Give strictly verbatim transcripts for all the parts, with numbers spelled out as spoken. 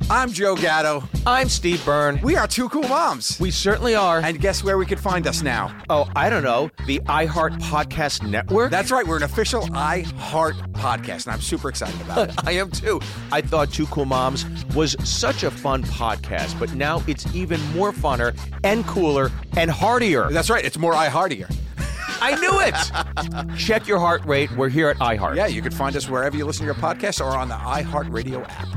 I'm Joe Gatto. I'm Steve Byrne. We are Two Cool Moms. We certainly are. And guess where we could find us now? Oh, I don't know. The iHeart Podcast Network? That's right. We're an official iHeart podcast, and I'm super excited about it. I am too. I thought Two Cool Moms was such a fun podcast, but now it's even more funner and cooler and heartier. That's right. It's more iHeartier. I knew it. Check your heart rate. We're here at iHeart. Yeah, you can find us wherever you listen to your podcasts or on the iHeartRadio app.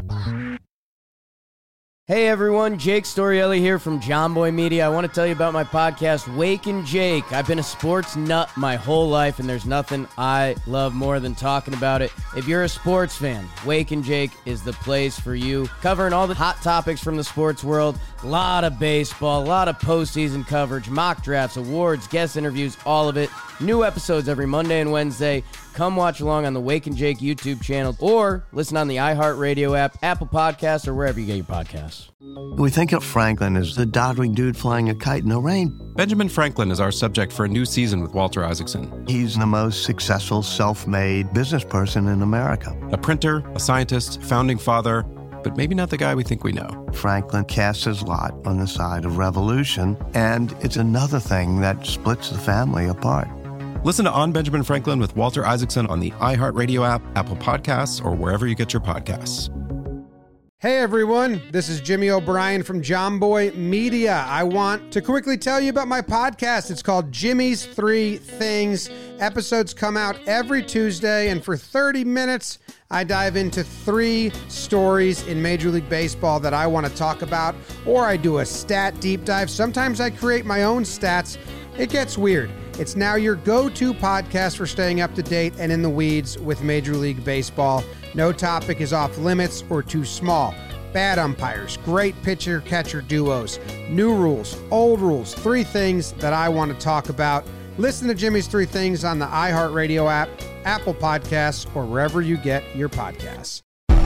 Hey everyone, Jake Storielli here from John Boy Media. I want to tell you about my podcast, Wake and Jake. I've been a sports nut my whole life, and there's nothing I love more than talking about it. If you're a sports fan, Wake and Jake is the place for you. Covering all the hot topics from the sports world, a lot of baseball, a lot of postseason coverage, mock drafts, awards, guest interviews, all of it. New episodes every Monday and Wednesday. Come watch along on the Wake and Jake YouTube channel or listen on the iHeartRadio app, Apple Podcasts, or wherever you get your podcasts. We think of Franklin as the doddering dude flying a kite in the rain. Benjamin Franklin is our subject for a new season with Walter Isaacson. He's the most successful self-made business person in America. A printer, a scientist, founding father, but maybe not the guy we think we know. Franklin casts his lot on the side of revolution, and it's another thing that splits the family apart. Listen to On Benjamin Franklin with Walter Isaacson on the iHeartRadio app, Apple Podcasts, or wherever you get your podcasts. Hey everyone, this is Jimmy O'Brien from John Boy Media. I want to quickly tell you about my podcast. It's called Jimmy's Three Things. Episodes come out every Tuesday, and for thirty minutes, I dive into three stories in Major League Baseball that I want to talk about, or I do a stat deep dive. Sometimes I create my own stats. It gets weird. It's now your go-to podcast for staying up to date and in the weeds with Major League Baseball. No topic is off limits or too small. Bad umpires, great pitcher-catcher duos, new rules, old rules, three things that I want to talk about. Listen to Jimmy's Three Things on the iHeartRadio app, Apple Podcasts, or wherever you get your podcasts.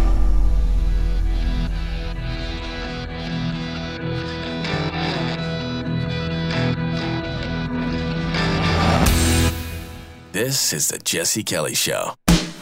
This is the Jesse Kelly Show.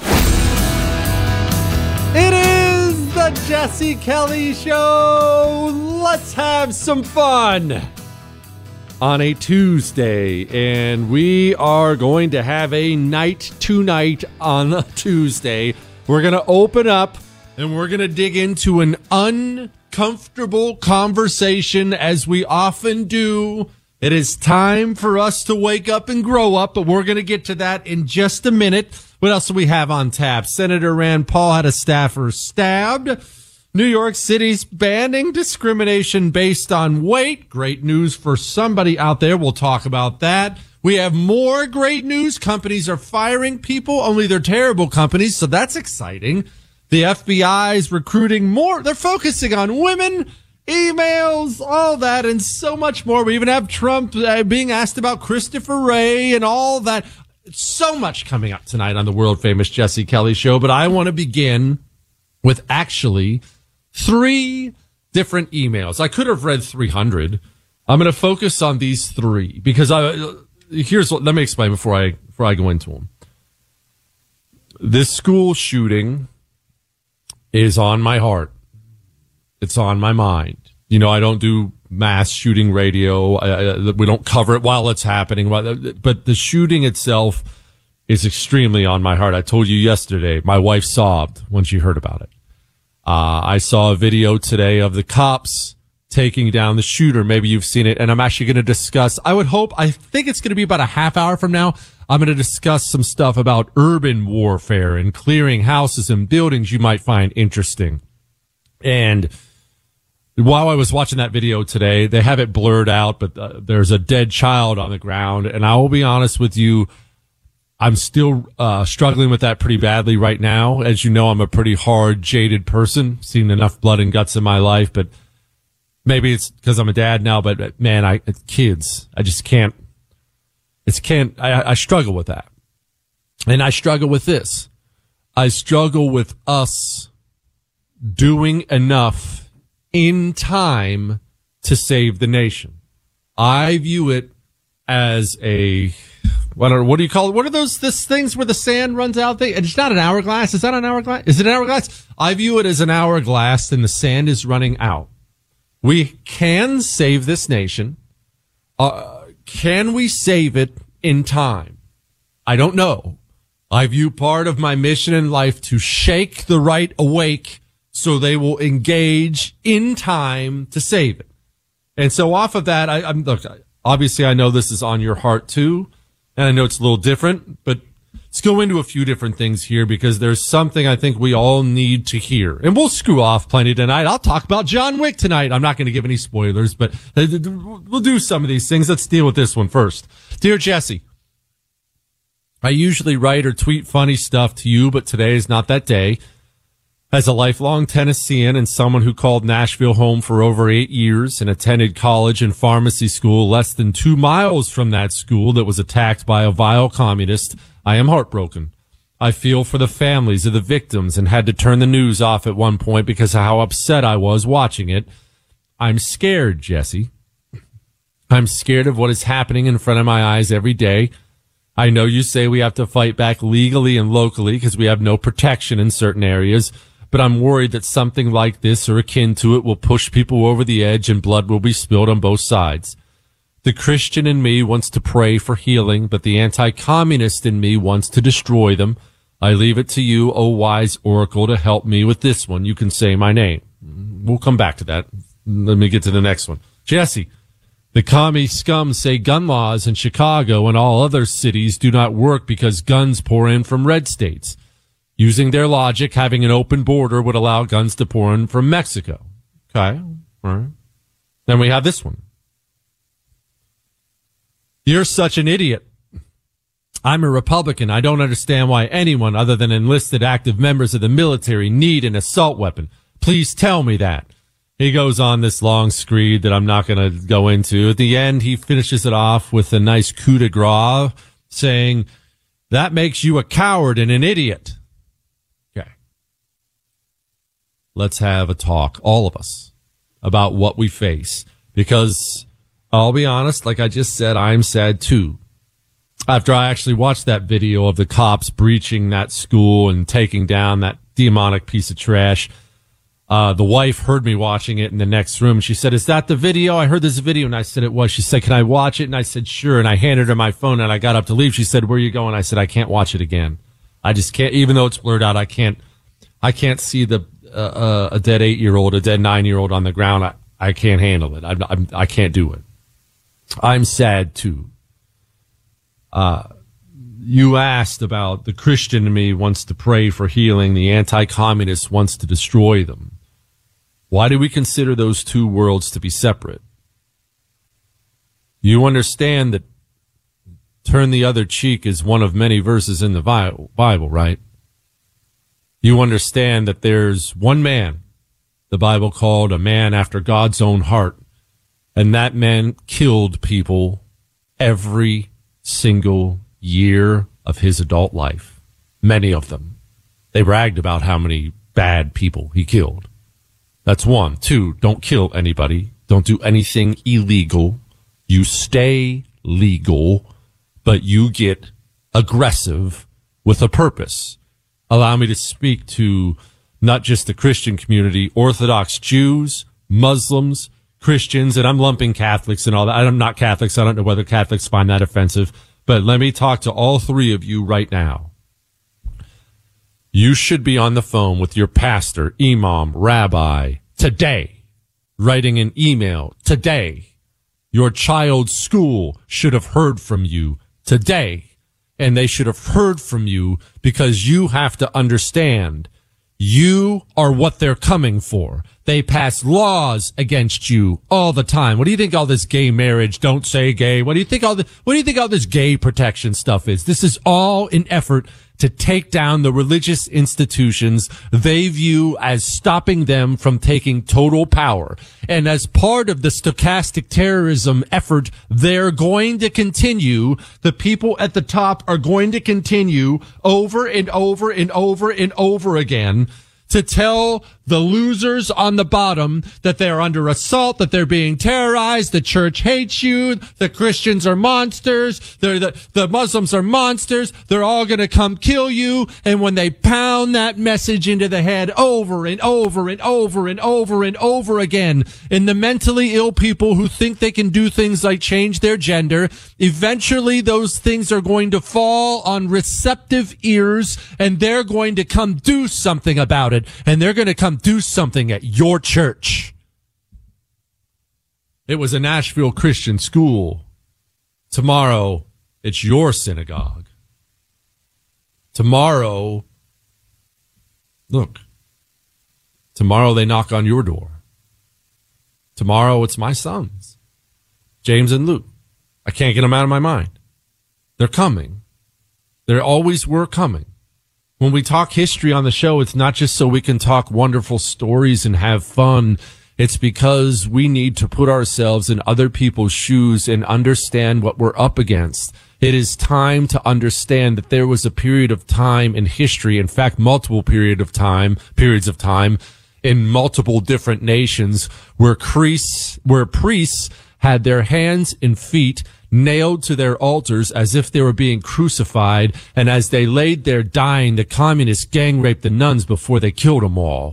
It is the Jesse Kelly Show. Let's have some fun on a Tuesday. And we are going to have a night tonight on a Tuesday. We're going to open up and we're going to dig into an uncomfortable conversation, as we often do. It is time for us to wake up and grow up, but we're going to get to that in just a minute. What else do we have on tap? Senator Rand Paul had a staffer stabbed. New York City's banning discrimination based on weight. Great news for somebody out there. We'll talk about that. We have more great news. Companies are firing people, only they're terrible companies, so that's exciting. The F B I is recruiting more. They're focusing on women. Emails, all that, and so much more. We even have Trump uh, being asked about Christopher Wray and all that. So much coming up tonight on the world-famous Jesse Kelly Show, but I want to begin with actually three different emails. I could have read three hundred. I'm going to focus on these three because I, here's what, let me explain before I, before I go into them. This school shooting is on my heart. It's on my mind. You know, I don't do mass shooting radio. I, I, we don't cover it while it's happening. But the shooting itself is extremely on my heart. I told you yesterday, my wife sobbed when she heard about it. Uh, I saw a video today of the cops taking down the shooter. Maybe you've seen it. And I'm actually going to discuss, I would hope, I think it's going to be about a half hour from now. I'm going to discuss some stuff about urban warfare and clearing houses and buildings you might find interesting. And while I was watching that video today, they have it blurred out, but uh, there's a dead child on the ground. And I will be honest with you, I'm still uh, struggling with that pretty badly right now. As you know, I'm a pretty hard, jaded person, seen enough blood and guts in my life. But maybe it's because I'm a dad now. But man, I kids, I just can't. It's can't. I, I struggle with that, and I struggle with this. I struggle with us doing enough in time to save the nation. I view it as a I don't know, what do you call it? What are those this things where the sand runs out? They, it's not an hourglass. Is that an hourglass? Is it an hourglass? I view it as an hourglass, and the sand is running out. We can save this nation. Uh, can we save it in time? I don't know. I view part of my mission in life to shake the right awake so they will engage in time to save it. And so off of that, I, I'm look, obviously I know this is on your heart too, and I know it's a little different, but let's go into a few different things here because there's something I think we all need to hear. And we'll screw off plenty tonight. I'll talk about John Wick tonight. I'm not going to give any spoilers, but we'll do some of these things. Let's deal with this one first. Dear Jesse, I usually write or tweet funny stuff to you, but today is not that day. As a lifelong Tennessean and someone who called Nashville home for over eight years and attended college and pharmacy school less than two miles from that school that was attacked by a vile communist, I am heartbroken. I feel for the families of the victims and had to turn the news off at one point because of how upset I was watching it. I'm scared, Jesse. I'm scared of what is happening in front of my eyes every day. I know you say we have to fight back legally and locally because we have no protection in certain areas, but I'm worried that something like this or akin to it will push people over the edge and blood will be spilled on both sides. The Christian in me wants to pray for healing, but the anti-communist in me wants to destroy them. I leave it to you, O wise oracle, to help me with this one. You can say my name. We'll come back to that. Let me get to the next one. Jesse. The commie scum say gun laws in Chicago and all other cities do not work because guns pour in from red states. Using their logic, having an open border would allow guns to pour in from Mexico. Okay. All right. Then we have this one. You're such an idiot. I'm a Republican. I don't understand why anyone other than enlisted active members of the military need an assault weapon. Please tell me that. He goes on this long screed that I'm not going to go into. At the end, he finishes it off with a nice coup de grace, saying, that makes you a coward and an idiot. Okay. Let's have a talk, all of us, about what we face. Because I'll be honest, like I just said, I'm sad too. After I actually watched that video of the cops breaching that school and taking down that demonic piece of trash, Uh, the wife heard me watching it in the next room. She said, is that the video? I heard this video. And I said, it was. She said, can I watch it? And I said, sure. And I handed her my phone and I got up to leave. She said, where are you going? I said, I can't watch it again. I just can't, even though it's blurred out, I can't, I can't see the, uh, uh a dead eight year old, a dead nine year old on the ground. I, I can't handle it. I'm, I'm, I can't do it. I'm sad too. Uh, you asked about the Christian in me wants to pray for healing. The anti-communist wants to destroy them. Why do we consider those two worlds to be separate? You understand that turn the other cheek is one of many verses in the Bible, right? You understand that there's one man the Bible called a man after God's own heart, and that man killed people every single year of his adult life. Many of them. They bragged about how many bad people he killed. That's one. Two, don't kill anybody. Don't do anything illegal. You stay legal, but you get aggressive with a purpose. Allow me to speak to not just the Christian community, Orthodox Jews, Muslims, Christians, and I'm lumping Catholics and all that. I'm not Catholics. I don't know whether Catholics find that offensive, but let me talk to all three of you right now. You should be on the phone with your pastor, imam, rabbi today, writing an email today. Your child's school should have heard from you today, and they should have heard from you because you have to understand you are what they're coming for. They pass laws against you all the time. What do you think all this gay marriage, don't say gay? What do you think all the, what do you think all this gay protection stuff is? This is all an effort to take down the religious institutions they view as stopping them from taking total power. And as part of the stochastic terrorism effort, they're going to continue, the people at the top are going to continue over and over and over and over again to tell the losers on the bottom, that they're under assault, that they're being terrorized, the church hates you, the Christians are monsters, they're the, the Muslims are monsters, they're all going to come kill you. And when they pound that message into the head over and over and over and over and over again, in the mentally ill people who think they can do things like change their gender, eventually those things are going to fall on receptive ears, and they're going to come do something about it, and they're going to come do something at your church. It was a Nashville Christian school. Tomorrow, it's your synagogue. Tomorrow, look, tomorrow they knock on your door. Tomorrow, it's my sons, James and Luke. I can't get them out of my mind. They're coming. They always were coming. When we talk history on the show, it's not just so we can talk wonderful stories and have fun. It's because we need to put ourselves in other people's shoes and understand what we're up against. It is time to understand that there was a period of time in history, in fact, multiple period of time, periods of time in multiple different nations where priests, where priests had their hands and feet nailed to their altars as if they were being crucified, and as they laid there dying, the communists gang raped the nuns before they killed them all.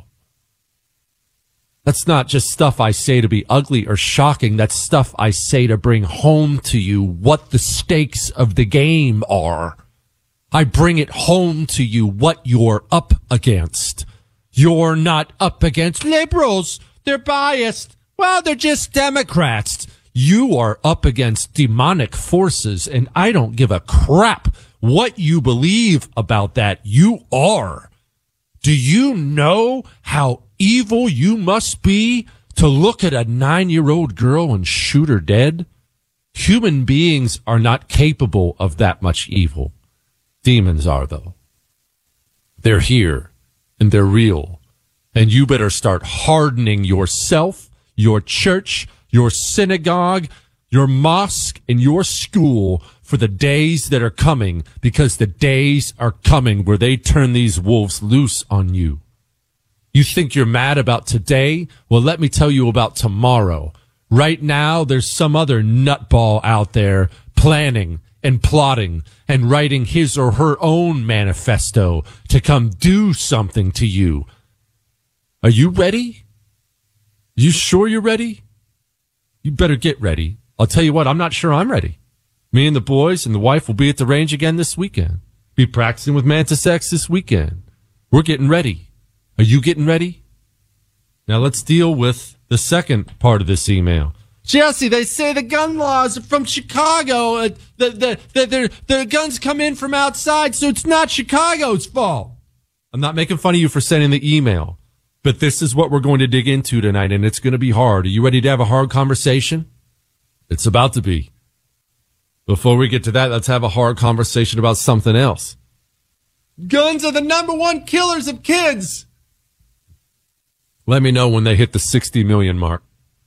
That's not just stuff I say to be ugly or shocking. That's stuff I say to bring home to you what the stakes of the game are. I bring it home to you what you're up against. You're not up against liberals. They're biased. Well, they're just Democrats. You are up against demonic forces, and I don't give a crap what you believe about that. You are. Do you know how evil you must be to look at a nine-year-old girl and shoot her dead? Human beings are not capable of that much evil. Demons are, though. They're here, and they're real. And you better start hardening yourself, your church, your synagogue, your mosque, and your school for the days that are coming, because the days are coming where they turn these wolves loose on you. You think you're mad about today? Well, let me tell you about tomorrow. Right now, there's some other nutball out there planning and plotting and writing his or her own manifesto to come do something to you. Are you ready? You sure you're ready? You better get ready. I'll tell you what, I'm not sure I'm ready. Me and the boys and the wife will be at the range again this weekend. Be practicing with Mantis X this weekend. We're getting ready. Are you getting ready? Now let's deal with the second part of this email. Jesse, they say the gun laws are from Chicago. Uh, the, the, the, the, the guns come in from outside, so it's not Chicago's fault. I'm not making fun of you for sending the email, but this is what we're going to dig into tonight, and it's going to be hard. Are you ready to have a hard conversation? It's about to be. Before we get to that, let's have a hard conversation about something else. Guns are the number one killers of kids. Let me know when they hit the sixty million mark.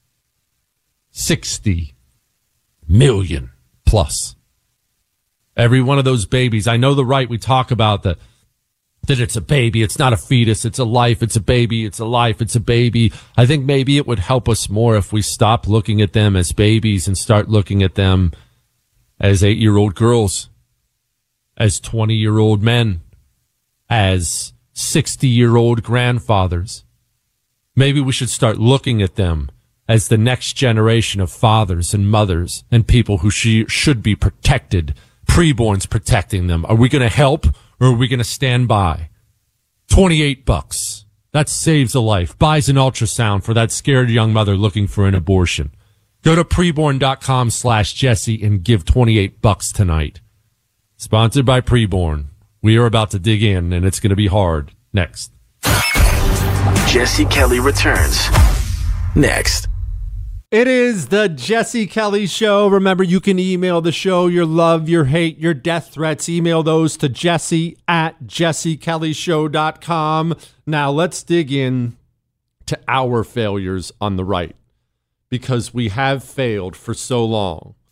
sixty million plus. Every one of those babies. I know the right, we talk about the, that it's a baby. It's not a fetus. It's a life. It's a baby. It's a life. It's a baby. I think maybe it would help us more if we stop looking at them as babies and start looking at them as eight-year-old girls, as twenty-year-old men, as sixty-year-old grandfathers. Maybe we should start looking at them as the next generation of fathers and mothers and people who she should be protected, preborns protecting them. Are we going to help or are we going to stand by? twenty-eight bucks. That saves a life. Buys an ultrasound for that scared young mother looking for an abortion. Go to preborn.com slash Jesse and give twenty-eight bucks tonight. Sponsored by Preborn. We are about to dig in, and it's going to be hard. Next. Jesse Kelly returns next. It is the Jesse Kelly Show. Remember, you can email the show your love, your hate, your death threats. Email those to Jesse at jesse kelly show dot com. Now, let's dig in to our failures on the right, because we have failed for so long.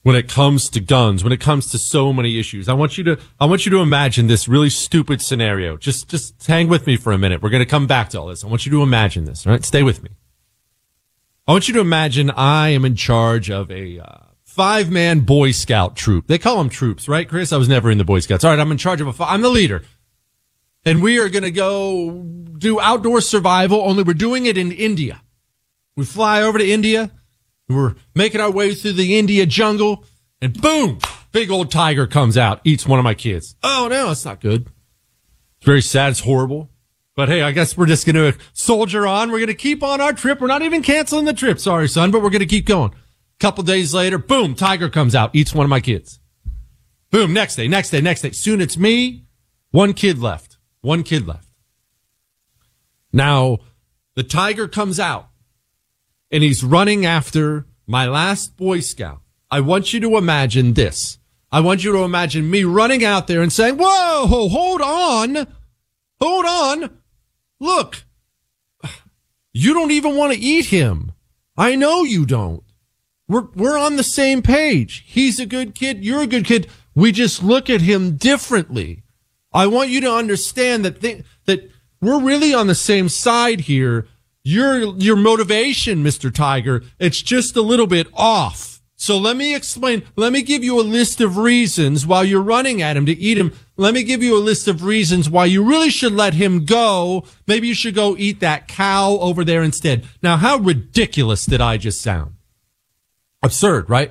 when it comes to guns, when it comes to so many issues. I want you to, I want you to imagine this really stupid scenario. Just, just hang with me for a minute. We're going to come back to all this. I want you to imagine this, all right? Stay with me. I want you to imagine I am in charge of a uh, five-man Boy Scout troop. They call them troops, right, Chris? I was never in the Boy Scouts. All right, I'm in charge of a, I'm the leader. And we are going to go do outdoor survival, only we're doing it in India. We fly over to India. We're making our way through the India jungle, and boom, big old tiger comes out, eats one of my kids. Oh, no, that's not good. It's very sad. It's horrible. But hey, I guess we're just going to soldier on. We're going to keep on our trip. We're not even canceling the trip. Sorry, son, but we're going to keep going. A couple days later, boom, tiger comes out, eats one of my kids. Boom, next day, next day, next day. Soon it's me, one kid left. One kid left. Now, the tiger comes out, and he's running after my last Boy Scout. I want you to imagine this. I want you to imagine me running out there and saying, whoa, hold on. Hold on. Look, you don't even want to eat him. I know you don't. We're, we're on the same page. He's a good kid. You're a good kid. We just look at him differently. I want you to understand that th- that we're really on the same side here. Your, your motivation, Mister Tiger, it's just a little bit off. So let me explain. Let me give you a list of reasons while you're running at him to eat him. Let me give you a list of reasons why you really should let him go. Maybe you should go eat that cow over there instead. Now, how ridiculous did I just sound? Absurd, right?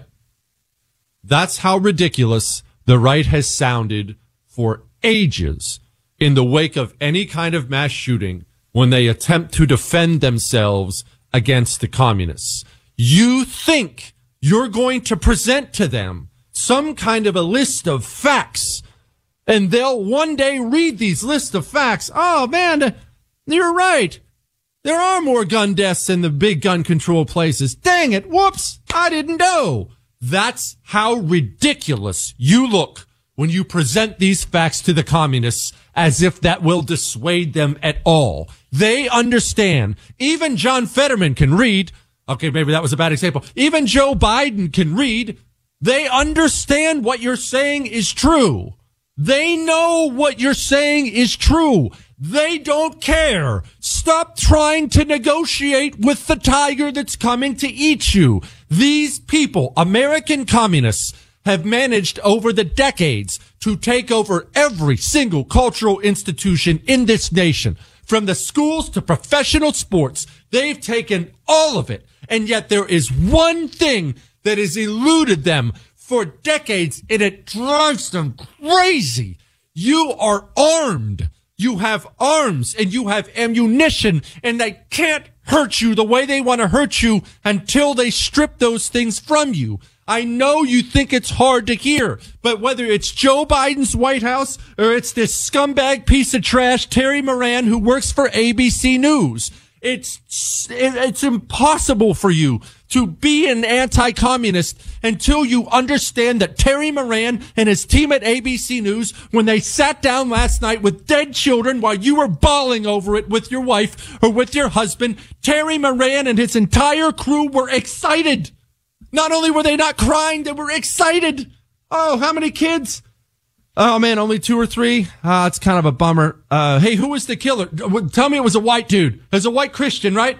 That's how ridiculous the right has sounded for ages in the wake of any kind of mass shooting when they attempt to defend themselves against the communists. You think you're going to present to them some kind of a list of facts, and they'll one day read these lists of facts. Oh, man, you're right. There are more gun deaths in the big gun control places. Dang it. Whoops. I didn't know. That's how ridiculous you look when you present these facts to the communists as if that will dissuade them at all. They understand. Even John Fetterman can read. Okay, maybe that was a bad example. Even Joe Biden can read. They understand what you're saying is true. They know what you're saying is true. They don't care. Stop trying to negotiate with the tiger that's coming to eat you. These people, American communists, have managed over the decades to take over every single cultural institution in this nation. From the schools to professional sports, they've taken all of it. And yet there is one thing that has eluded them for decades, and it drives them crazy. You are armed. You have arms and you have ammunition, and they can't hurt you the way they want to hurt you until they strip those things from you. I know you think it's hard to hear, but whether it's Joe Biden's White House or it's this scumbag piece of trash, Terry Moran, who works for A B C News, it's, it's impossible for you to be an anti-communist until you understand that Terry Moran and his team at A B C News, when they sat down last night with dead children while you were bawling over it with your wife or with your husband, Terry Moran and his entire crew were excited. Not only were they not crying, they were excited. Oh, how many kids? Oh, man, only two or three? Ah, it's kind of a bummer. Uh, hey, who was the killer? Tell me it was a white dude. It was a white Christian, right?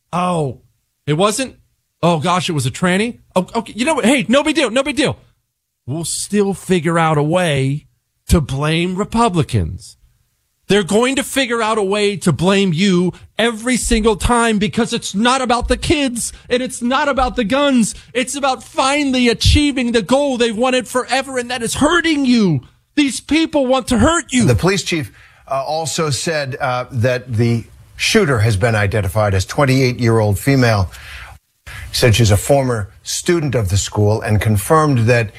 Oh, it wasn't? Oh, gosh, it was a tranny? Oh, okay, you know what? Hey, no big deal, no big deal. We'll still figure out a way to blame Republicans. They're going to figure out a way to blame you every single time because it's not about the kids and it's not about the guns. It's about finally achieving the goal they've wanted forever, and that is hurting you. These people want to hurt you. The police chief uh, also said uh, that the shooter has been identified as twenty-eight-year-old female. He said she's a former student of the school and confirmed that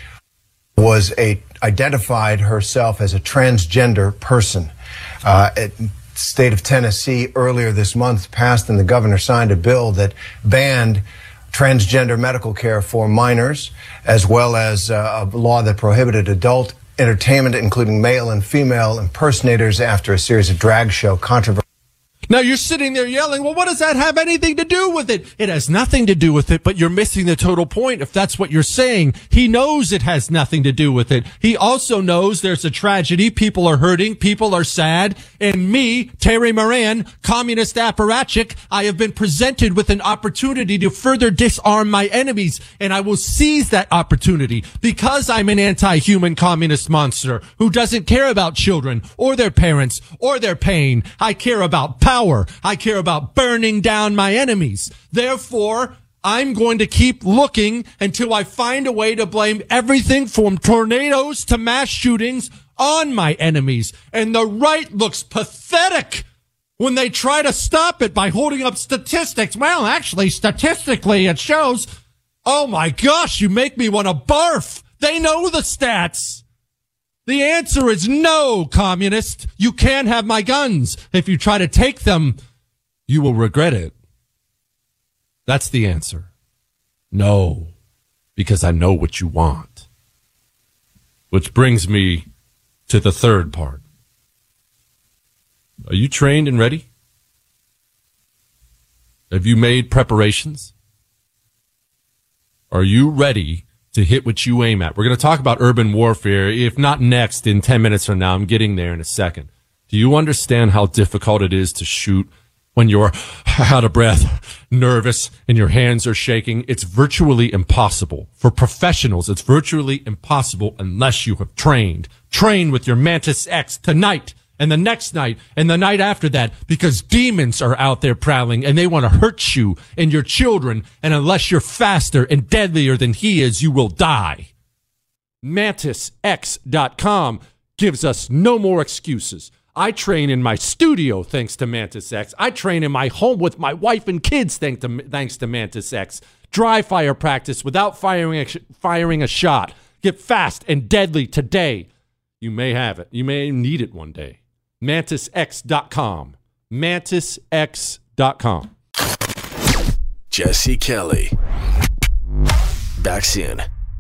was a identified herself as a transgender person. Uh, at state of Tennessee earlier this month passed and the governor signed a bill that banned transgender medical care for minors, as well as uh, a law that prohibited adult entertainment, including male and female impersonators, after a series of drag show controversies. Now you're sitting there yelling, well, what does that have anything to do with it? It has nothing to do with it, but you're missing the total point if that's what you're saying. He knows it has nothing to do with it. He also knows there's a tragedy. People are hurting. People are sad. And me, Terry Moran, communist apparatchik, I have been presented with an opportunity to further disarm my enemies, and I will seize that opportunity because I'm an anti-human communist monster who doesn't care about children or their parents or their pain. I care about power. Power. I care about burning down my enemies. Therefore, I'm going to keep looking until I find a way to blame everything from tornadoes to mass shootings on my enemies. And the right looks pathetic when they try to stop it by holding up statistics. Well, actually, statistically, it shows. Oh my gosh, you make me want to barf. They know the stats. The answer is no, communist. You can't have my guns. If you try to take them, you will regret it. That's the answer. No, because I know what you want. Which brings me to the third part. Are you trained and ready? Have you made preparations? Are you ready to hit what you aim at? We're going to talk about urban warfare, if not next, in ten minutes from now. I'm getting there in a second. Do you understand how difficult it is to shoot when you're out of breath, nervous, and your hands are shaking? It's virtually impossible. For professionals, it's virtually impossible unless you have trained. Train with your Mantis X tonight and the next night and the night after that, because demons are out there prowling and they want to hurt you and your children. And unless you're faster and deadlier than he is, you will die. Mantis X dot com gives us no more excuses. I train in my studio thanks to Mantis X. I train in my home with my wife and kids thanks to, thanks to Mantis X. Dry fire practice without firing a, firing a shot. Get fast and deadly today. You may have it. You may need it one day. Mantis X dot com. Mantis X dot com. Jesse Kelly. Back soon.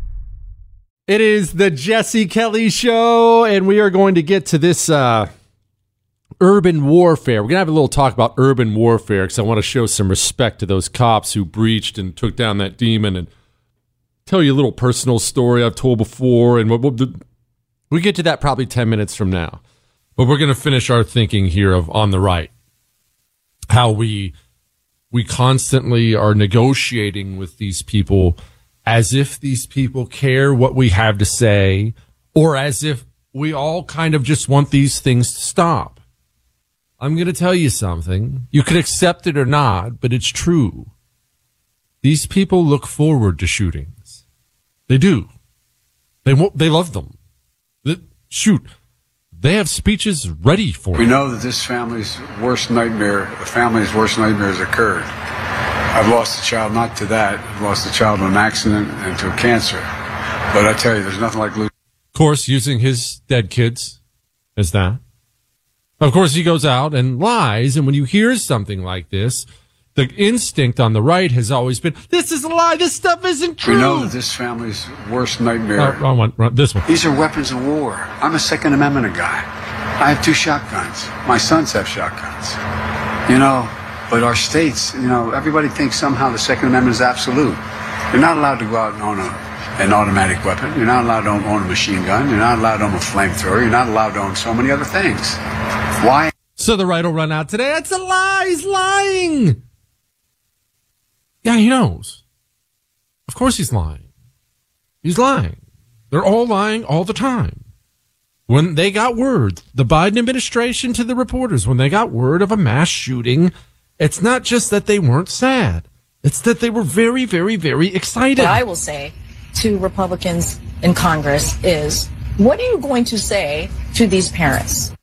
It is the Jesse Kelly Show, and we are going to get to this uh, urban warfare. We're going to have a little talk about urban warfare because I want to show some respect to those cops who breached and took down that demon, and tell you a little personal story I've told before. And we'll, we'll, we'll get to that probably ten minutes from now. But we're going to finish our thinking here of on the right, how we we constantly are negotiating with these people as if these people care what we have to say, or as if we all kind of just want these things to stop. I'm going to tell you something. You could accept it or not, but it's true. These people look forward to shootings. They do. They won't, they love them. They, shoot. They have speeches ready for it. We know that this family's worst nightmare, the family's worst nightmare has occurred. I've lost a child not to that. I've lost a child to an accident and to cancer. But I tell you, there's nothing like losing. Of course, using his dead kids as that. Of course, he goes out and lies. And when you hear something like this, the instinct on the right has always been, this is a lie. This stuff isn't true. We know that this family's worst nightmare. Oh, wrong one. Wrong, this one. These are weapons of war. I'm a Second Amendment guy. I have two shotguns. My sons have shotguns. You know, but our states, you know, everybody thinks somehow the Second Amendment is absolute. You're not allowed to go out and own a, an automatic weapon. You're not allowed to own, own a machine gun. You're not allowed to own a flamethrower. You're not allowed to own so many other things. Why? So the right will run out today. That's a lie. He's lying. Yeah, he knows. Of course he's lying. He's lying. They're all lying all the time. When they got word, the Biden administration to the reporters, when they got word of a mass shooting, it's not just that they weren't sad. It's that they were very, very, very excited. What I will say to Republicans in Congress is, what are you going to say to these parents?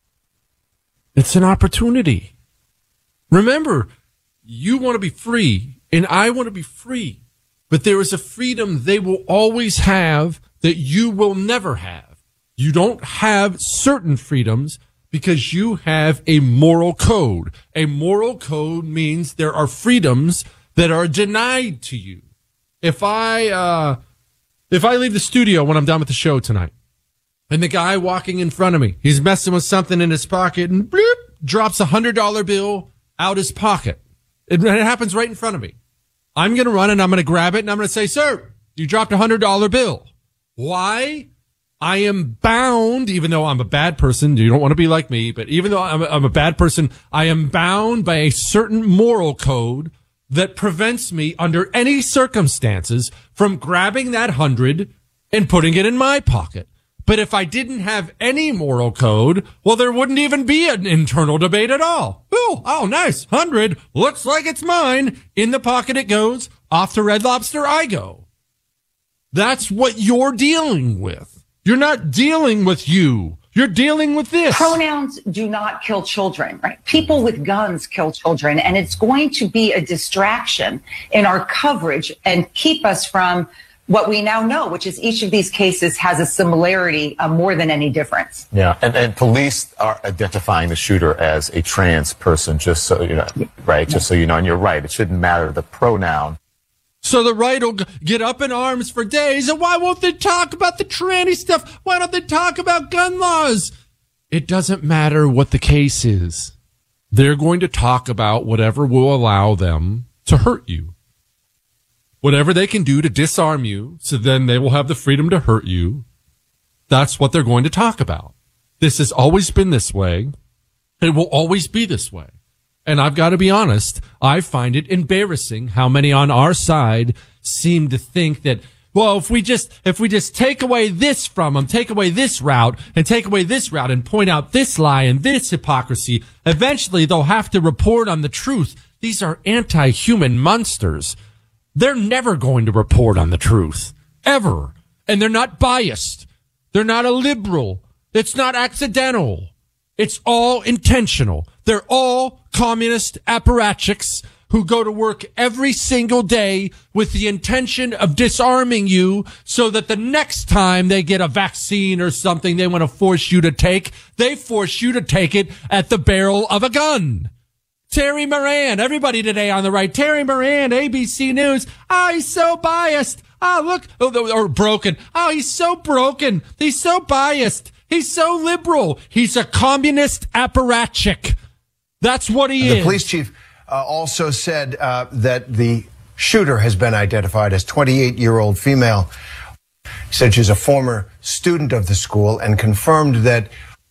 It's an opportunity. Remember, you want to be free. And I want to be free, but there is a freedom they will always have that you will never have. You don't have certain freedoms because you have a moral code. A moral code means there are freedoms that are denied to you. If I, uh, if I leave the studio when I'm done with the show tonight and the guy walking in front of me, he's messing with something in his pocket and bloop, drops a hundred dollar bill out his pocket. It, it happens right in front of me. I'm going to run and I'm going to grab it and I'm going to say, sir, you dropped a hundred dollar bill. Why? I am bound, even though I'm a bad person, you don't want to be like me, but even though I'm a, I'm a bad person, I am bound by a certain moral code that prevents me under any circumstances from grabbing that hundred and putting it in my pocket. But if I didn't have any moral code, well, there wouldn't even be an internal debate at all. Oh, oh, nice. Hundred. Looks like it's mine. In the pocket it goes. Off to Red Lobster I go. That's what you're dealing with. You're not dealing with you. You're dealing with this. Pronouns do not kill children, right? People with guns kill children, and it's going to be a distraction in our coverage and keep us from what we now know, which is each of these cases has a similarity uh, more than any difference. Yeah, and, and police are identifying the shooter as a trans person, just so you know, right? Just so you know, and you're right, it shouldn't matter the pronoun. So the right will get up in arms for days, and why won't they talk about the tranny stuff? Why don't they talk about gun laws? It doesn't matter what the case is. They're going to talk about whatever will allow them to hurt you. Whatever they can do to disarm you, so then they will have the freedom to hurt you. That's what they're going to talk about. This has always been this way. It will always be this way. And I've got to be honest, I find it embarrassing how many on our side seem to think that, well, if we just, if we just take away this from them, take away this route and take away this route and point out this lie and this hypocrisy, eventually they'll have to report on the truth. These are anti-human monsters. They're never going to report on the truth. Ever. And they're not biased. They're not a liberal. It's not accidental. It's all intentional. They're all communist apparatchiks who go to work every single day with the intention of disarming you so that the next time they get a vaccine or something they want to force you to take, they force you to take it at the barrel of a gun. Terry Moran, everybody today on the right. Terry Moran, A B C News. Oh, he's so biased. Oh, look. Oh, or broken. Oh, he's so broken. He's so biased. He's so liberal. He's a communist apparatchik. That's what he the is. The police chief uh, also said uh, that the shooter has been identified as twenty-eight-year-old female. He said she's a former student of the school and confirmed that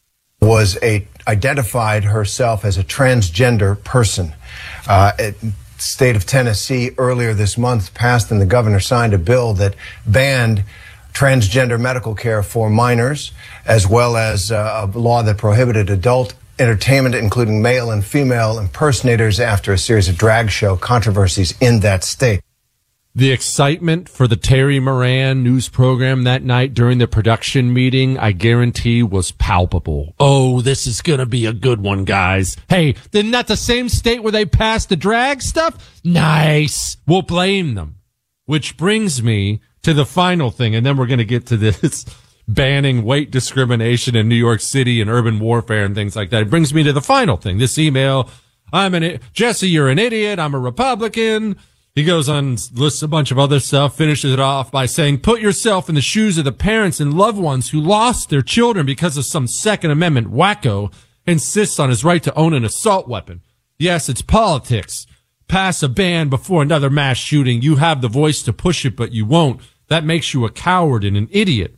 was a identified herself as a transgender person. Uh, it, state of Tennessee earlier this month passed and the governor signed a bill that banned transgender medical care for minors, as well as uh, a law that prohibited adult entertainment, including male and female impersonators, after a series of drag show controversies in that state. The excitement for the Terry Moran news program that night during the production meeting, I guarantee, was palpable. Oh, this is going to be a good one, guys. Hey, isn't that the same state where they passed the drag stuff? Nice. We'll blame them. Which brings me to the final thing, and then we're going to get to this banning weight discrimination in New York City and urban warfare and things like that. It brings me to the final thing. This email, I'm an, Jesse, you're an idiot. I'm a Republican. He goes on, lists a bunch of other stuff, finishes it off by saying, put yourself in the shoes of the parents and loved ones who lost their children because of some Second Amendment wacko insists on his right to own an assault weapon. Yes, it's politics. Pass a ban before another mass shooting. You have the voice to push it, but you won't. That makes you a coward and an idiot.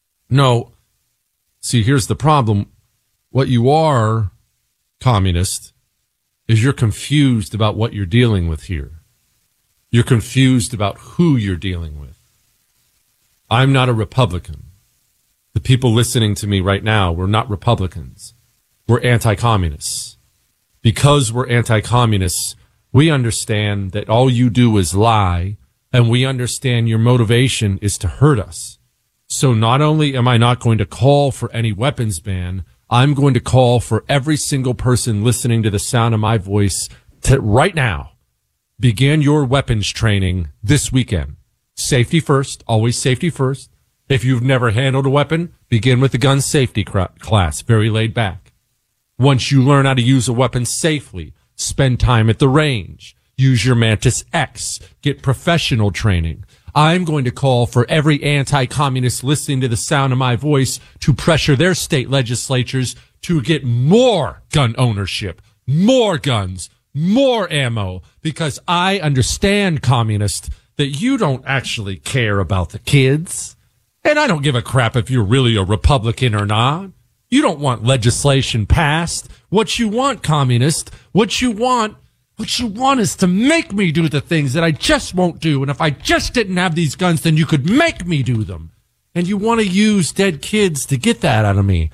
No. See, here's the problem. What you are, communist, is you're confused about what you're dealing with here. You're confused about who you're dealing with. I'm not a Republican. The people listening to me right now, we're not Republicans. We're anti-communists. Because we're anti-communists, we understand that all you do is lie, and we understand your motivation is to hurt us. So not only am I not going to call for any weapons ban, I'm going to call for every single person listening to the sound of my voice to right now begin your weapons training this weekend. Safety first, always safety first. If you've never handled a weapon, begin with the gun safety class, very laid back. Once you learn how to use a weapon safely, spend time at the range, use your Mantis X, get professional training. I'm going to call for every anti-communist listening to the sound of my voice to pressure their state legislatures to get more gun ownership, more guns, more ammo, because I understand, communist, that you don't actually care about the kids. And I don't give a crap if you're really a Republican or not. You don't want legislation passed. What you want, communist, what you want, what you want is to make me do the things that I just won't do. And if I just didn't have these guns, then you could make me do them. And you want to use dead kids to get that out of me.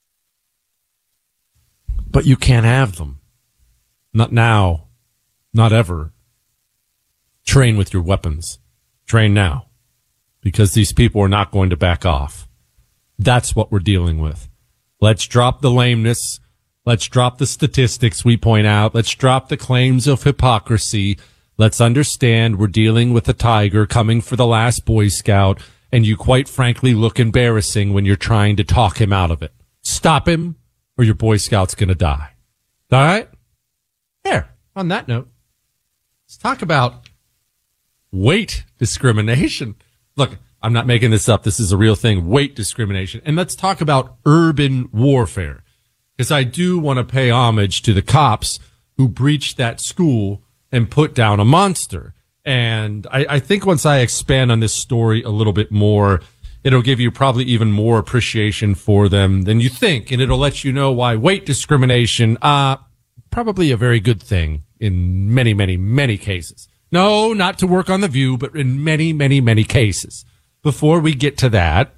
But you can't have them. Not now. Not ever. Train with your weapons. Train now. Because these people are not going to back off. That's what we're dealing with. Let's drop the lameness. Let's drop the statistics we point out. Let's drop the claims of hypocrisy. Let's understand we're dealing with a tiger coming for the last Boy Scout, and you quite frankly look embarrassing when you're trying to talk him out of it. Stop him, or your Boy Scout's going to die. All right? There. On that note, let's talk about weight discrimination. Look, I'm not making this up. This is a real thing. Weight discrimination. And let's talk about urban warfare. Because I do want to pay homage to the cops who breached that school and put down a monster. And I, I think once I expand on this story a little bit more, it'll give you probably even more appreciation for them than you think. And it'll let you know why weight discrimination, uh, probably a very good thing in many, many, many cases. No, not to work on The View, but in many, many, many cases. Before we get to that,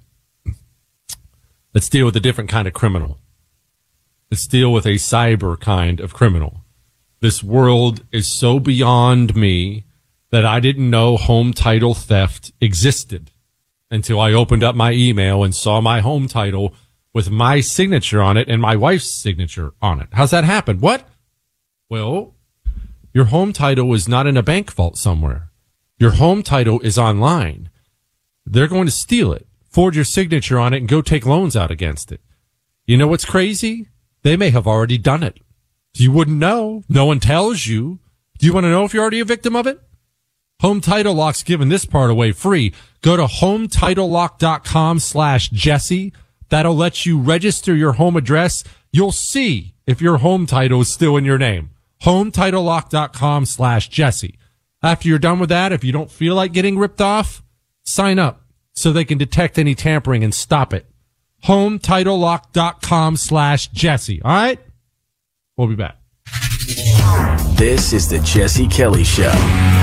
let's deal with a different kind of criminal. Let's deal with a cyber kind of criminal. This world is so beyond me that I didn't know home title theft existed until I opened up my email and saw my home title with my signature on it and my wife's signature on it. How's that happen? What? Well, your home title is not in a bank vault somewhere. Your home title is online. They're going to steal it, forge your signature on it, and go take loans out against it. You know what's crazy? They may have already done it. You wouldn't know. No one tells you. Do you want to know if you're already a victim of it? Home Title Lock's giving this part away free. Go to HomeTitleLock.com slash Jesse. That'll let you register your home address. You'll see if your home title is still in your name. HomeTitleLock.com slash Jesse. After you're done with that, if you don't feel like getting ripped off, sign up so they can detect any tampering and stop it. HomeTitleLock.com slash Jesse. All right? We'll be back. This is the Jesse Kelly Show.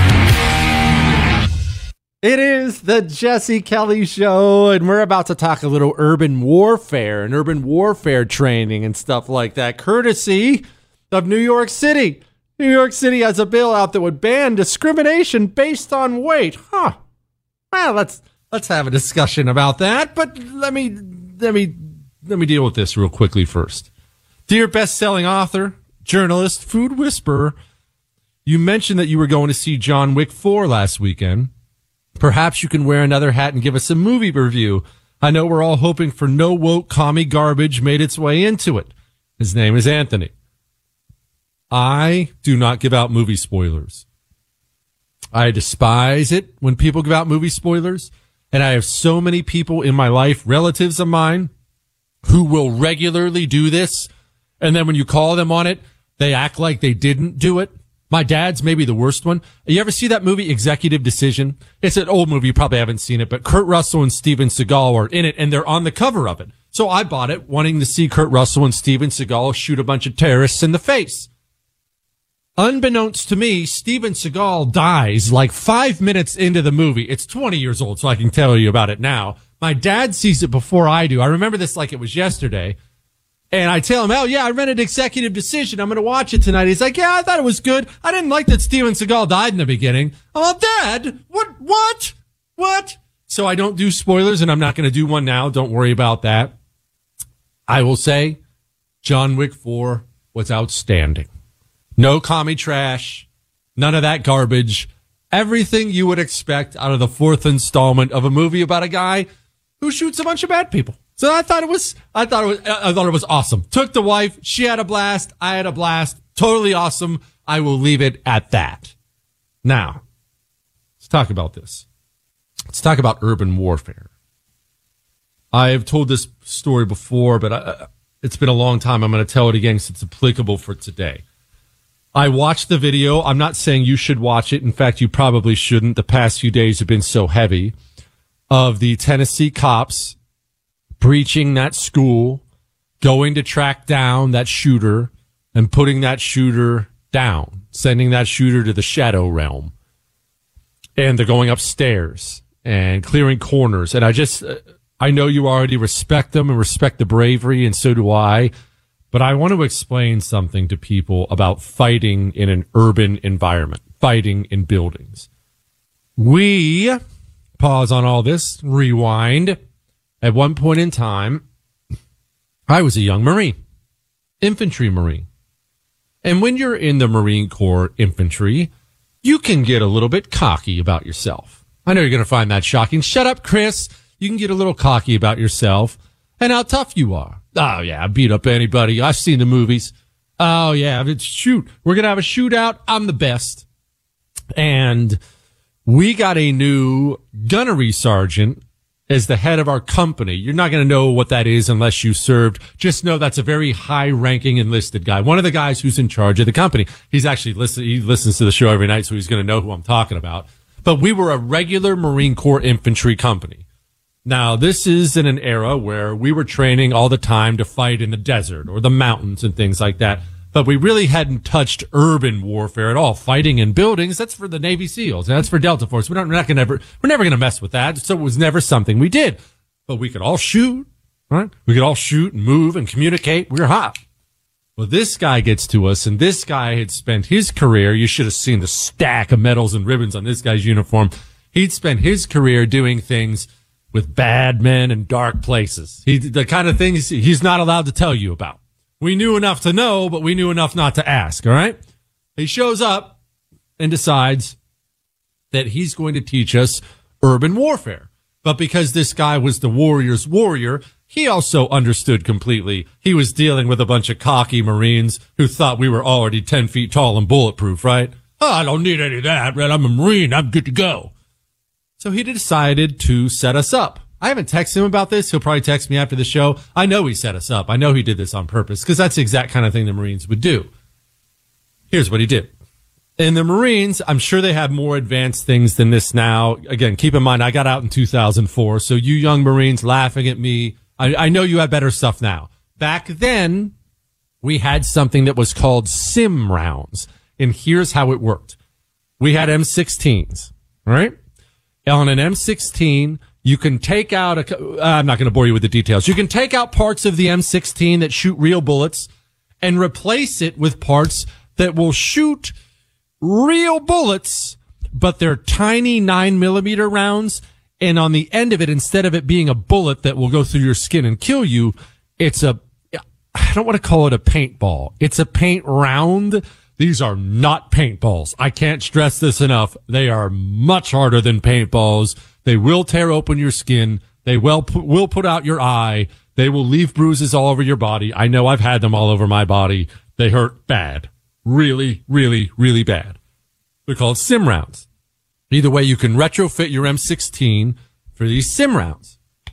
It is the Jesse Kelly Show, and we're about to talk a little urban warfare and urban warfare training and stuff like that, courtesy of New York City. New York City has a bill out that would ban discrimination based on weight. Huh. Well, let's let's have a discussion about that, but let me let me let me deal with this real quickly first. Dear best-selling author, journalist, food whisperer, you mentioned that you were going to see John Wick four last weekend. Perhaps you can wear another hat and give us a movie review. I know we're all hoping for no woke commie garbage made its way into it. His name is Anthony. I do not give out movie spoilers. I despise it when people give out movie spoilers. And I have so many people in my life, relatives of mine, who will regularly do this. And then when you call them on it, they act like they didn't do it. My dad's maybe the worst one. You ever see that movie Executive Decision? It's an old movie. You probably haven't seen it, but Kurt Russell and Steven Seagal are in it, and they're on the cover of it. So I bought it, wanting to see Kurt Russell and Steven Seagal shoot a bunch of terrorists in the face. Unbeknownst to me, Steven Seagal dies like five minutes into the movie. It's twenty years old, so I can tell you about it now. My dad sees it before I do. I remember this like it was yesterday. And I tell him, oh, yeah, I rented Executive Decision. I'm going to watch it tonight. He's like, yeah, I thought it was good. I didn't like that Steven Seagal died in the beginning. Oh, Dad, what, what, what? So I don't do spoilers, and I'm not going to do one now. Don't worry about that. I will say John Wick four was outstanding. No commie trash, none of that garbage. Everything you would expect out of the fourth installment of a movie about a guy who shoots a bunch of bad people. So I thought it was, I thought it was, I thought it was awesome. Took the wife. She had a blast. I had a blast. Totally awesome. I will leave it at that. Now, let's talk about this. Let's talk about urban warfare. I have told this story before, but I, It's been a long time. I'm going to tell it again because it's applicable for today. I watched the video. I'm not saying you should watch it. In fact, you probably shouldn't. The past few days have been so heavy of the Tennessee cops breaching that school, going to track down that shooter and putting that shooter down, sending that shooter to the shadow realm. And they're going upstairs and clearing corners. And I just, I know you already respect them and respect the bravery, and so do I. But I want to explain something to people about fighting in an urban environment, fighting in buildings. We, pause on all this, rewind. At one point in time, I was a young Marine, infantry Marine. And when you're in the Marine Corps infantry, you can get a little bit cocky about yourself. I know you're going to find that shocking. Shut up, Chris. You can get a little cocky about yourself and how tough you are. Oh, yeah, I beat up anybody. I've seen the movies. Oh, yeah, it's shoot. We're going to have a shootout. I'm the best. And we got a new gunnery sergeant as the head of our company. You're not going to know what that is unless you served. Just know that's a very high-ranking enlisted guy. One of the guys who's in charge of the company. He's actually listen. He listens to the show every night, so he's going to know who I'm talking about. But we were a regular Marine Corps infantry company. Now, this is in an era where we were training all the time to fight in the desert or the mountains and things like that. But we really hadn't touched urban warfare at all. Fighting in buildings, that's for the Navy SEALs. And that's for Delta Force. We're not, we're not gonna ever, we're never going to mess with that. So it was never something we did. But we could all shoot, right? We could all shoot and move and communicate. We were hot. Well, this guy gets to us, and this guy had spent his career, you should have seen the stack of medals and ribbons on this guy's uniform. He'd spent his career doing things with bad men and dark places. He, the kind of things he's not allowed to tell you about. We knew enough to know, but we knew enough not to ask, all right? He shows up and decides that he's going to teach us urban warfare. But because this guy was the warrior's warrior, he also understood completely. He was dealing with a bunch of cocky Marines who thought we were already ten feet tall and bulletproof, right? Oh, I don't need any of that, man. I'm a Marine. I'm good to go. So he decided to set us up. I haven't texted him about this. He'll probably text me after the show. I know he set us up. I know he did this on purpose because that's the exact kind of thing the Marines would do. Here's what he did. In the Marines, I'm sure they have more advanced things than this now. Again, keep in mind, I got out in two thousand four. So you young Marines laughing at me, I, I know you have better stuff now. Back then, we had something that was called sim rounds. And here's how it worked. We had M sixteens, right? On an M sixteen, you can take out a, I'm not going to bore you with the details. You can take out parts of the M sixteen that shoot real bullets and replace it with parts that will shoot real bullets, but they're tiny nine millimeter rounds. And on the end of it, instead of it being a bullet that will go through your skin and kill you, it's a, I don't want to call it a paintball. It's a paint round. These are not paintballs. I can't stress this enough. They are much harder than paintballs. They will tear open your skin. They will put, will put out your eye. They will leave bruises all over your body. I know I've had them all over my body. They hurt bad. Really, really, really bad. They're called sim rounds. Either way, you can retrofit your M sixteen for these sim rounds.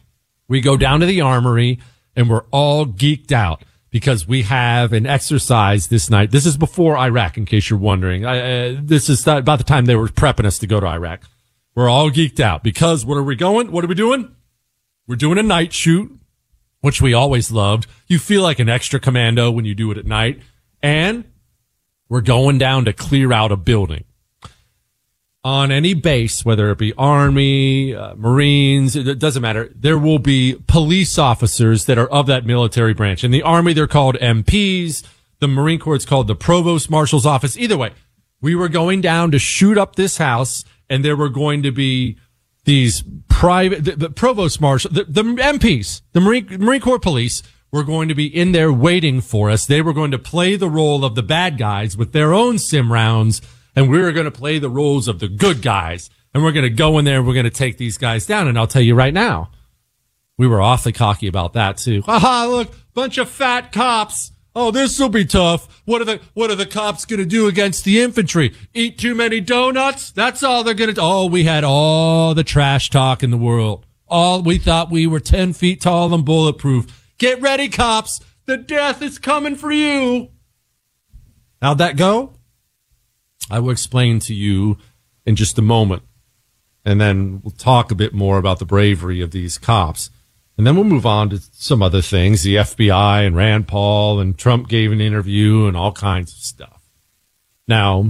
We go down to the armory and we're all geeked out because we have an exercise this night. This is before Iraq, in case you're wondering. I, uh, this is about the time they were prepping us to go to Iraq. We're all geeked out because what are we going? What are we doing? We're doing a night shoot, which we always loved. You feel like an extra commando when you do it at night. And we're going down to clear out a building. On any base, whether it be Army, uh, Marines, it doesn't matter. There will be police officers that are of that military branch. In the Army, they're called M Ps. The Marine Corps, it's called the Provost Marshal's Office. Either way, we were going down to shoot up this house, and there were going to be these private, the, the Provost Marshal, the, the M Ps, the Marine, Marine Corps Police were going to be in there waiting for us. They were going to play the role of the bad guys with their own sim rounds. And we were going to play the roles of the good guys. And we're going to go in there and we're going to take these guys down. And I'll tell you right now, we were awfully cocky about that too. Haha, look, bunch of fat cops. Oh, this will be tough. What are the, what are the cops going to do against the infantry? Eat too many donuts? That's all they're going to do. Oh, we had all the trash talk in the world. All, we thought we were ten feet tall and bulletproof. Get ready, cops. The death is coming for you. How'd that go? I will explain to you in just a moment. And then we'll talk a bit more about the bravery of these cops. And then we'll move on to some other things, the F B I and Rand Paul, and Trump gave an interview and all kinds of stuff. Now,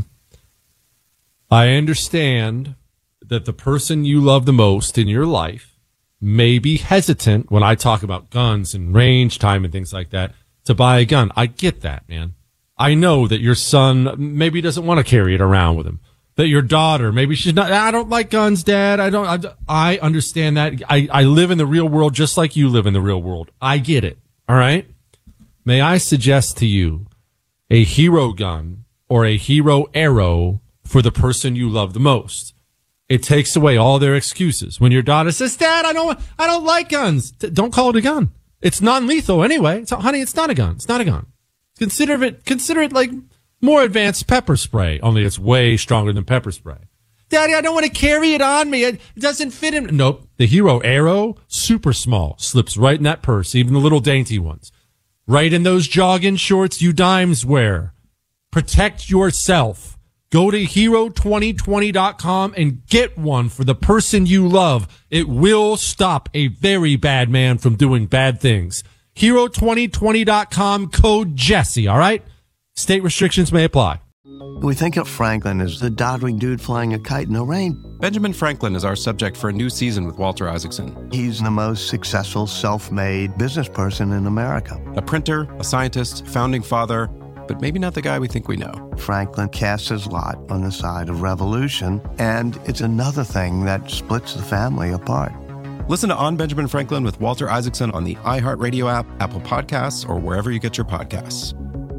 I understand that the person you love the most in your life may be hesitant when I talk about guns and range time and things like that to buy a gun. I get that, man. I know that your son maybe doesn't want to carry it around with him. That your daughter, maybe she's not, I don't like guns, Dad. I don't, I, I understand that. I, I live in the real world just like you live in the real world. I get it. All right. May I suggest to you a hero gun or a hero arrow for the person you love the most? It takes away all their excuses. When your daughter says, Dad, I don't, I don't like guns. Don't call it a gun. It's non-lethal anyway. So, honey, it's not a gun. It's not a gun. Consider it, consider it like more advanced pepper spray, only it's way stronger than pepper spray. Daddy, I don't want to carry it on me. It doesn't fit in. Nope. The hero arrow, super small, slips right in that purse, even the little dainty ones. Right in those jogging shorts you dimes wear. Protect yourself. Go to hero twenty twenty dot com and get one for the person you love. It will stop a very bad man from doing bad things. hero twenty twenty dot com, code Jesse, all right? State restrictions may apply. We think of Franklin as the doddering dude flying a kite in the rain. Benjamin Franklin is our subject for a new season with Walter Isaacson. He's the most successful self-made business person in America. A printer, a scientist, founding father, but maybe not the guy we think we know. Franklin casts his lot on the side of revolution, and it's another thing that splits the family apart. Listen to On Benjamin Franklin with Walter Isaacson on the iHeartRadio app, Apple Podcasts, or wherever you get your podcasts.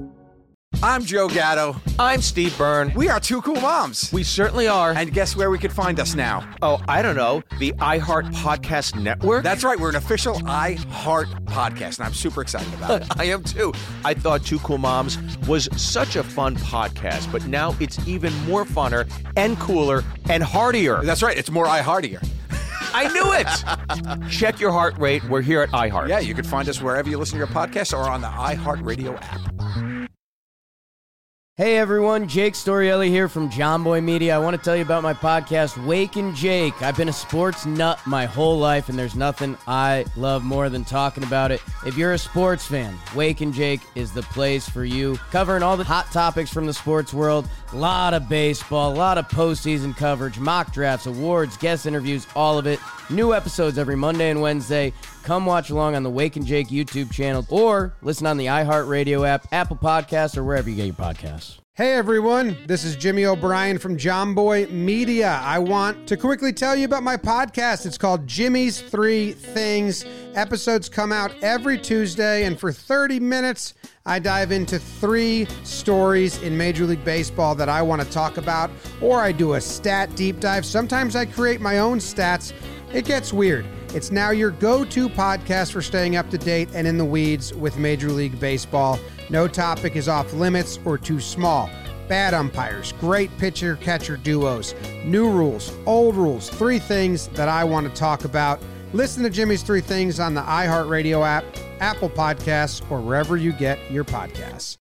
I'm Joe Gatto. I'm Steve Byrne. We are Two Cool Moms. We certainly are. And guess where we can find us now? Oh, I don't know. The iHeart Podcast Network? That's right. We're an official iHeart podcast, and I'm super excited about it. I am too. I thought Two Cool Moms was such a fun podcast, but now it's even more funner and cooler and heartier. That's right. It's more iHeartier. I knew it. Check your heart rate. We're here at iHeart. Yeah, you can find us wherever you listen to your podcasts or on the iHeartRadio app. Hey everyone, Jake Storielli here from John Boy Media. I want to tell you about my podcast, Wake and Jake. I've been a sports nut my whole life, and there's nothing I love more than talking about it. If you're a sports fan, Wake and Jake is the place for you. Covering all the hot topics from the sports world, a lot of baseball, a lot of postseason coverage, mock drafts, awards, guest interviews, all of it. New episodes every Monday and Wednesday. Come watch along on the Wake and Jake YouTube channel or listen on the iHeartRadio app, Apple Podcasts, or wherever you get your podcasts. Hey everyone, this is Jimmy O'Brien from John Boy Media. I want to quickly tell you about my podcast. It's called Jimmy's Three Things. Episodes come out every Tuesday, and for thirty minutes, I dive into three stories in Major League Baseball that I want to talk about, or I do a stat deep dive. Sometimes I create my own stats. It gets weird. It's now your go-to podcast for staying up to date and in the weeds with Major League Baseball. No topic is off limits or too small. Bad umpires, great pitcher-catcher duos, new rules, old rules, three things that I want to talk about. Listen to Jimmy's Three Things on the iHeartRadio app, Apple Podcasts, or wherever you get your podcasts.